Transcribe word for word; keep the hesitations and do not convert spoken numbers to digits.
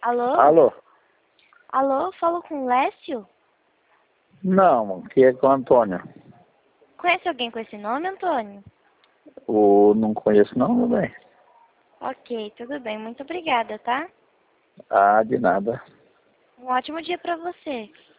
Alô? Alô? Alô, falo com o Lécio? Não, que é com o Antônio. Conhece alguém com esse nome, Antônio? O, não conheço não, meu bem. Ok, tudo bem. Muito obrigada, tá? Ah, de nada. Um ótimo dia pra você.